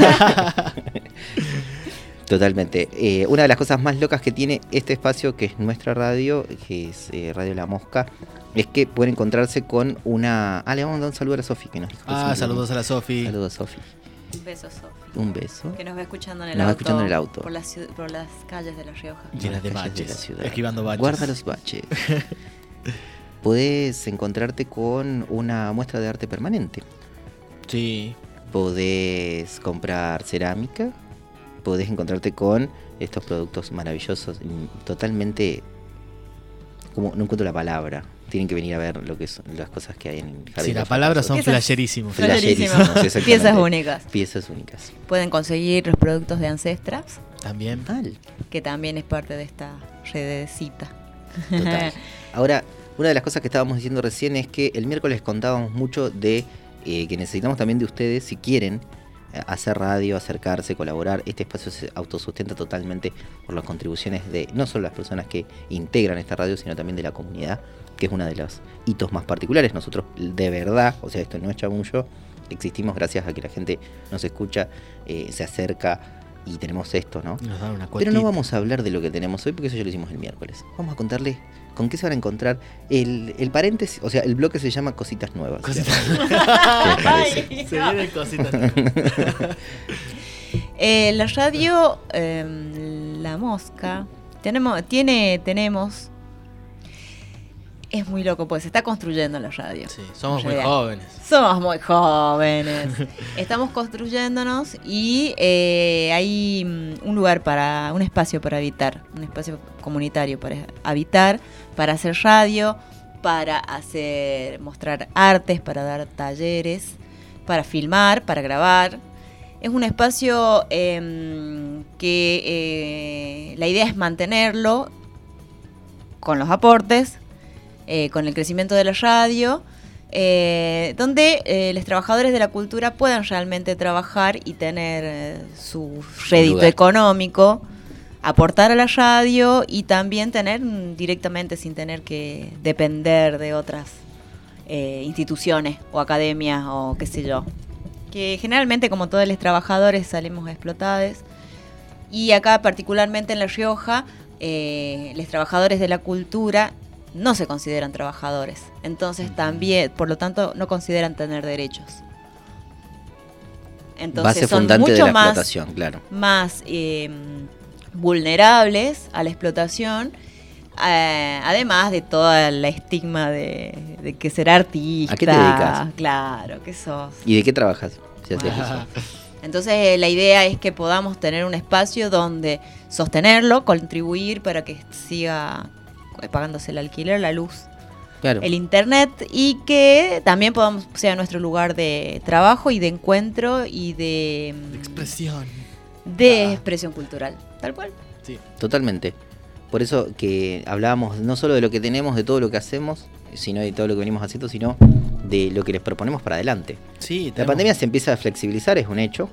Totalmente. Eh, una de las cosas más locas que tiene este espacio, que es nuestra radio, que es eh, Radio La Mosca, es que pueden encontrarse con una... Ah, le vamos a dar un saludo a la Sofi, que nos dijo que Ah, sí. saludos a la Sofi. Saludos a Sofi. Un beso, Sofi. Un beso. Que nos va escuchando en el Nos va auto. escuchando en el auto. Por las, ciu- por las calles de La Rioja. Llenas de Las calles baches, la ciudad. esquivando baches. Guarda los baches. Podés encontrarte con una muestra de arte permanente. Sí. Podés comprar cerámica. Podés encontrarte con estos productos maravillosos, y totalmente, como no encuentro la palabra, tienen que venir a ver lo que son las cosas que hay en el Jardín Sí, de las los palabras son Fracasos. Piezas- flasherísimos. Flasherísimos, Flasherísimos. exactamente. Piezas únicas. Piezas únicas. Pueden conseguir los productos de Ancestras, También. Total, que también es parte de esta redecita. total. Ahora, una de las cosas que estábamos diciendo recién es que el miércoles contábamos mucho de eh, que necesitamos también de ustedes, si quieren eh, hacer radio, acercarse, colaborar. Este espacio se autosustenta totalmente por las contribuciones de no solo las personas que integran esta radio, sino también de la comunidad, que es uno de los hitos más particulares. Nosotros, de verdad, o sea, esto no es chamullo, existimos gracias a que la gente nos escucha, eh, se acerca y tenemos esto, ¿no? Nos dan una Pero cuotita. no vamos a hablar de lo que tenemos hoy, porque eso ya lo hicimos el miércoles. Vamos a contarles con qué se van a encontrar. El, el paréntesis, o sea, el bloque se llama Cositas Nuevas. Cositas. ¿Qué les parece? Ay, Se vienen cositas. Eh, la radio eh, La Mosca tenemos, tiene, tenemos. Es muy loco, pues se está construyendo la radio. Sí, somos En muy realidad. jóvenes. Somos muy jóvenes. Estamos construyéndonos y eh, hay mm, un lugar para, un espacio para habitar, un espacio comunitario para habitar, para hacer radio, para hacer, mostrar artes, para dar talleres, para filmar, para grabar. Es un espacio eh, que eh, la idea es mantenerlo con los aportes, eh, con el crecimiento de la radio, eh, donde eh, los trabajadores de la cultura puedan realmente trabajar y tener eh, su rédito lugar. económico, aportar a la radio y también tener mm, directamente, sin tener que depender de otras eh, instituciones o academias o qué sé yo. Que generalmente, como todos los trabajadores, salimos explotados. Y acá, particularmente en La Rioja, eh, los trabajadores de la cultura no se consideran trabajadores. Entonces también, por lo tanto, no consideran tener derechos. Entonces Base son fundante de mucho la más, explotación, claro. más eh, vulnerables a la explotación. Eh, además de toda la estigma de, de que ser artista. ¿A qué te dedicas? Claro, que sos. ¿Y de qué trabajas? Si haces eso. Entonces eh, la idea es que podamos tener un espacio donde sostenerlo, contribuir para que siga pagándose el alquiler, la luz, Claro. el internet, y que también podamos sea nuestro lugar de trabajo y de encuentro y de, mm, Expresión. de Ah. expresión cultural, tal cual. Sí. Totalmente. Por eso que hablábamos no solo de lo que tenemos, de todo lo que hacemos, sino de todo lo que venimos haciendo, sino de lo que les proponemos para adelante. Sí, La tenemos- pandemia se empieza a flexibilizar, es un hecho,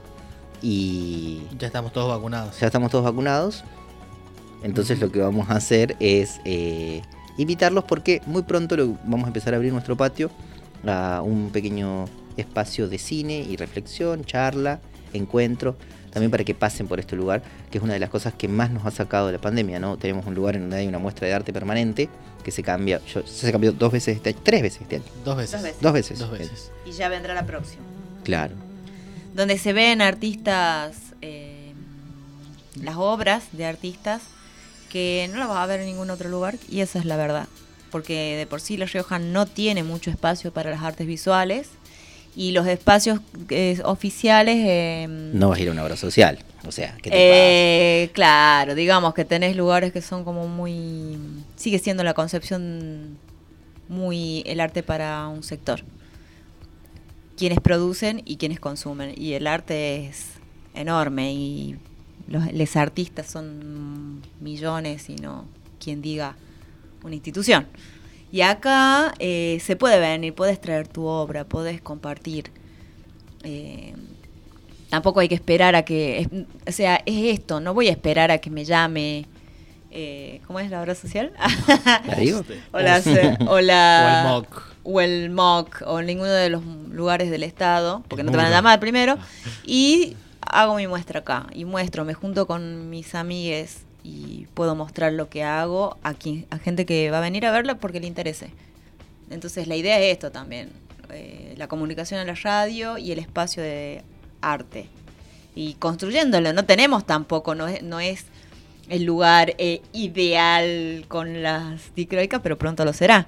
y Ya estamos todos vacunados. ya estamos todos vacunados. Entonces lo que vamos a hacer es eh, invitarlos, porque muy pronto lo, vamos a empezar a abrir nuestro patio a un pequeño espacio de cine y reflexión, charla, encuentro, también para que pasen por este lugar, que es una de las cosas que más nos ha sacado de la pandemia, ¿no? Tenemos un lugar en donde hay una muestra de arte permanente que se cambia, yo, se cambió dos veces este año, tres veces este año, Dos veces. Dos veces. dos veces. Dos veces. Y ya vendrá la próxima. Claro. Donde se ven artistas, eh, las obras de artistas que no las vas a ver en ningún otro lugar, y esa es la verdad. Porque de por sí La Rioja no tiene mucho espacio para las artes visuales, Y los espacios eh, oficiales... Eh, No vas a ir a una obra social, o sea, ¿qué te eh, claro, digamos que tenés lugares que son como muy... Sigue siendo la concepción muy el arte para un sector. Quienes producen y quienes consumen. Y el arte es enorme y los, los artistas son millones y no quien diga una institución. Y acá eh, se puede venir, puedes traer tu obra, puedes compartir. Eh, tampoco hay que esperar a que... Es, o sea, es esto, no voy a esperar a que me llame... Eh, ¿Cómo es la obra social? ¿La digo? o, la, o, la, o el M O C. O el M O C, o en ninguno de los lugares del Estado, porque El no te van a muro. llamar primero. Y hago mi muestra acá, y muestro, me junto con mis amigues y puedo mostrar lo que hago a, quien, a gente que va a venir a verla porque le interese. Entonces la idea es esto también, eh, la comunicación en la radio y el espacio de arte. Y construyéndolo, no tenemos tampoco, no es, no es el lugar eh, ideal con las dicroicas, pero pronto lo será.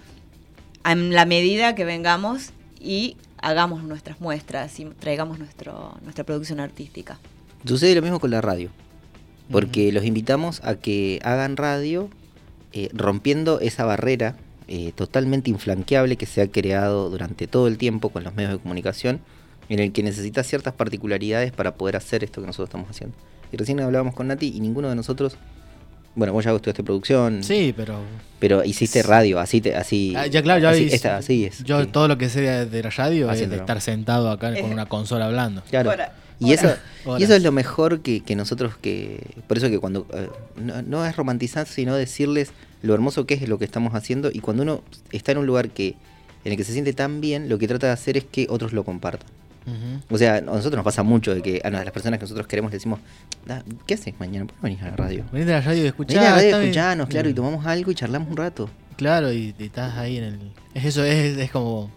En la medida que vengamos y hagamos nuestras muestras y traigamos nuestro, nuestra producción artística. Sucede lo mismo con la radio, porque uh-huh. los invitamos a que hagan radio eh, rompiendo esa barrera eh, totalmente infranqueable que se ha creado durante todo el tiempo con los medios de comunicación, en el que necesitas ciertas particularidades para poder hacer esto que nosotros estamos haciendo. Y recién hablábamos con Nati y ninguno de nosotros... Bueno, vos ya estudiaste producción. Sí, pero... Pero hiciste radio, así... Te, así ah, ya claro, ya así, hice, esta, así es. Yo sí. todo lo que sé de, de la radio Haciéndolo. es de estar sentado acá con una consola hablando. Claro. Hora, y, eso, Horas. y eso es lo mejor que, que nosotros... que Por eso que cuando... Eh, no, no es romantizar, sino decirles lo hermoso que es lo que estamos haciendo. Y cuando uno está en un lugar que en el que se siente tan bien, lo que trata de hacer es que otros lo compartan. Uh-huh. O sea, a nosotros nos pasa mucho de que a las personas que nosotros queremos le decimos, ¿qué haces mañana? ¿Por qué no venís a la radio? Venís a la radio y escuchás. Venís a la radio y escuchanos, claro, y tomamos algo y charlamos un rato. Claro, y, y estás ahí en el... Es eso, es, es como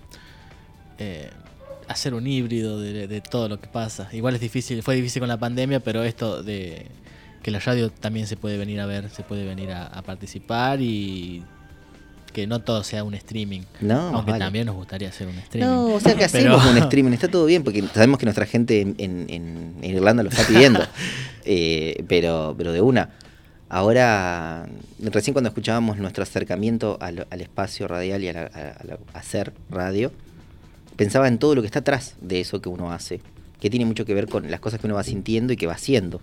eh, hacer un híbrido de, de todo lo que pasa. Igual es difícil, fue difícil con la pandemia, pero esto de que la radio también se puede venir a ver, se puede venir a, a participar y... que no todo sea un streaming. No, aunque vale. también nos gustaría hacer un streaming. No, o sea que hacemos Pero... un streaming, está todo bien, porque sabemos que nuestra gente en, en, en Irlanda lo está pidiendo. eh, pero, pero de una. Ahora, recién cuando escuchábamos nuestro acercamiento al, al espacio radial y a, la, a, la, a hacer radio, pensaba en todo lo que está atrás de eso que uno hace, que tiene mucho que ver con las cosas que uno va sintiendo y que va haciendo.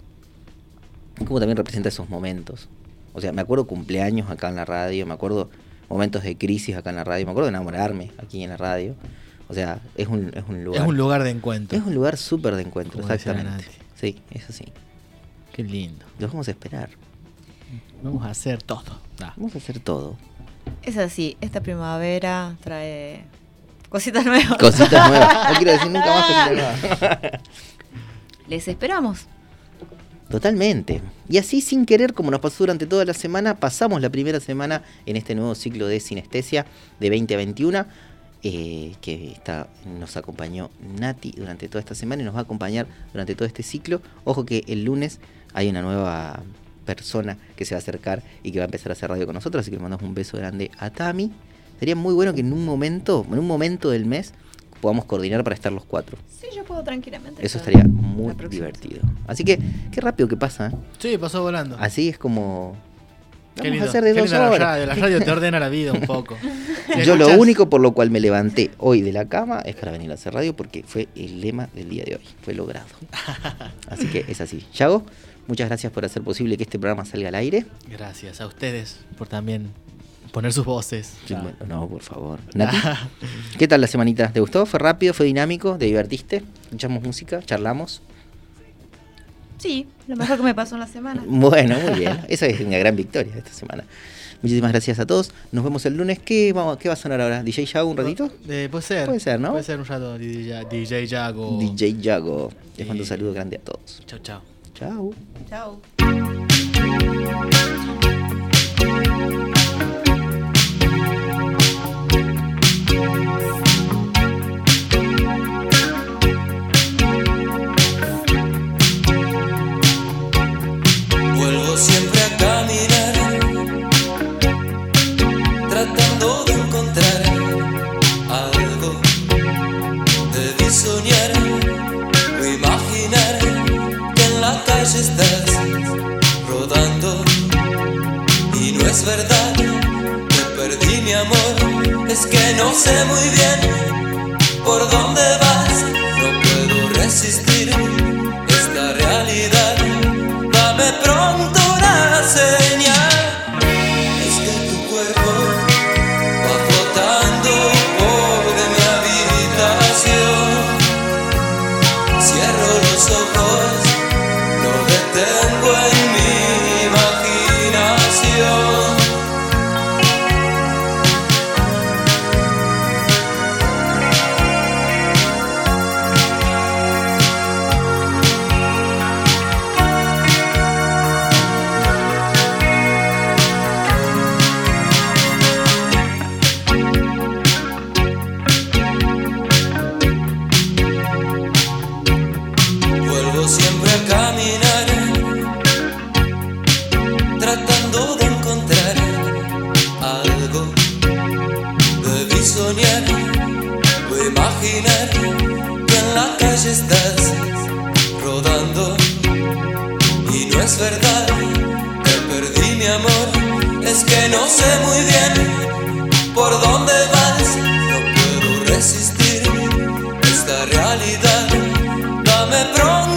Como también representa esos momentos. O sea, me acuerdo cumpleaños acá en la radio, me acuerdo momentos de crisis acá en la radio, me acuerdo de enamorarme aquí en la radio. O sea, es un, es un lugar... Es un lugar de encuentro. Es un lugar súper de encuentro, como exactamente. Sí, es así. Qué lindo. Los vamos a esperar. Vamos a hacer todo. Ah. Vamos a hacer todo. Es así, esta primavera trae cositas nuevas. Cositas nuevas. No quiero decir nunca más cositas nuevas. Les esperamos. Totalmente. Y así sin querer, como nos pasó durante toda la semana, pasamos la primera semana en este nuevo ciclo de Sinestesia de veinte a veintiuno, eh, que está, nos acompañó Nati durante toda esta semana y nos va a acompañar durante todo este ciclo. Ojo que el lunes hay una nueva persona que se va a acercar y que va a empezar a hacer radio con nosotros, así que le mandamos un beso grande a Tami. Sería muy bueno que en un momento, en un momento del mes, podamos coordinar para estar los cuatro. Sí, yo puedo tranquilamente. Eso estaría muy divertido. Así que, qué rápido que pasa, ¿eh? Sí, pasó volando. Así es como... Qué Vamos lindo, a hacer de qué dos lindo horas. La radio, la radio te ordena la vida un poco. Yo lo único por lo cual me levanté hoy de la cama es para venir a hacer radio, porque fue el lema del día de hoy. Fue logrado. Así que es así. Yago, muchas gracias por hacer posible que este programa salga al aire. Gracias a ustedes por también poner sus voces. Sí, bueno, no, por favor. Nati, ¿qué tal la semanita? ¿Te gustó? ¿Fue rápido? ¿Fue dinámico? ¿Te divertiste? ¿Escuchamos música? ¿Charlamos? Sí, lo mejor que me pasó en la semana. Bueno, muy bien. Esa es una gran victoria esta semana. Muchísimas gracias a todos. Nos vemos el lunes. ¿Qué, vamos, qué va a sonar ahora? ¿D J Yago un ratito? Eh, puede ser. Puede ser, ¿no? Puede ser un rato D J Yago. D J Yago. Les mando un saludo grande a todos. Chao, chao. Chao. Chao. Vuelvo siempre a caminar, tratando de encontrar algo de verdad que perdí mi amor, es que no sé muy bien por dónde vas. No puedo resistir esta realidad. Dame pronto una señal. Es que tu cuerpo va flotando por mi habitación. Cierro los ojos, lo detengo en mi imaginación. Siempre a caminar, tratando de encontrar algo. Debí soñar o imaginar que en la calle estás rodando. Y no es verdad que perdí mi amor, es que no sé muy bien por dónde vas. No puedo resistir esta realidad. Dame pronto